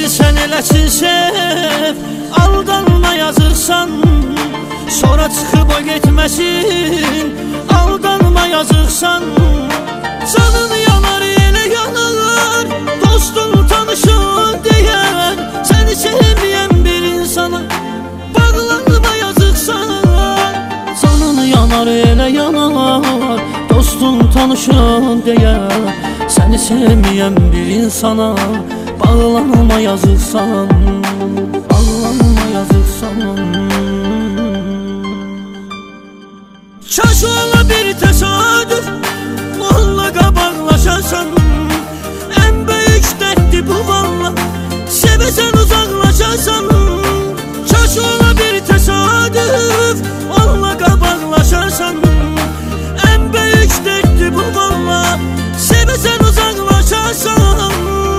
İstəyirsən eləsin sev, aldanma yazırsan. Sonra çıxıb o getməsin, aldanma yazırsan. Canın yanar elə yanar, dostun tanışın deyər. Səni sevməyən bir insana bağlanma yazırsan. Canın yanar elə yanar, dostun tanışın deyər. Səni sevməyən bir insana bağlanma yazırsan. Bağlanma yazırsan. Kaş ola bir təsadüf, onunla qabaqlaşarsan. Ən böyük dərddir bu valla, sevəsən uzaqlaşarsan. Kaş ola bir təsadüf, onunla qabaqlaşarsan. Ən böyük dərddir bu valla, sevəsən uzaqlaşarsan.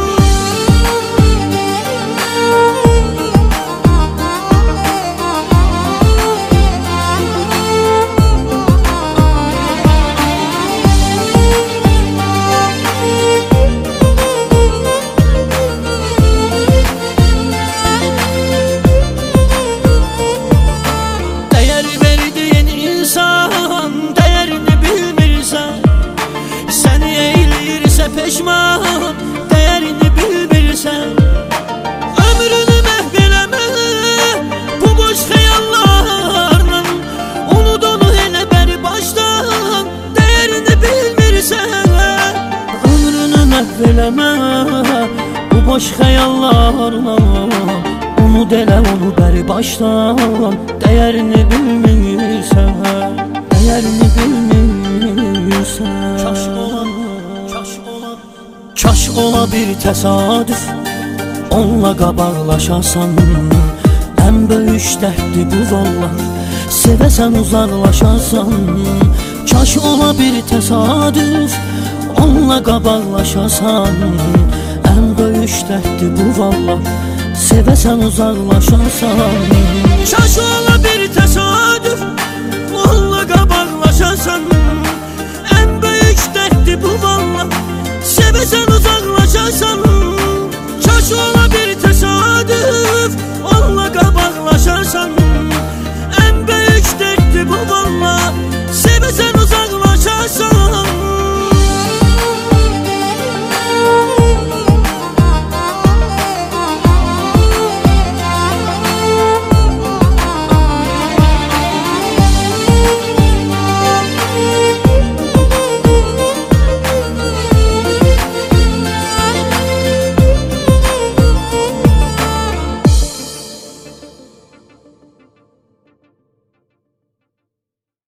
Peşman, değerini bilmirsən. Ömrünü məhv eləmə bu boş xəyallarla. Unut onu elə bəri başdan, değerini bilmirsən. Ömrünü məhv eləmə bu boş xəyallarla. Unut elə onu bəri başdan, değerini bilmirsən. Değerini bilmirsən. Kaş ola bir təsadüf, onunla qabaqlaşasan. Ən böyük dərddir bu valla, sevəsən uzaqlaşasan. Kaş ola bir təsadüf, onunla qabaqlaşasan. Ən böyük dərddir bu valla, sevəsən uzaqlaşasan. Kaş ola bir təsadüf, onunla qabaqlaşasan.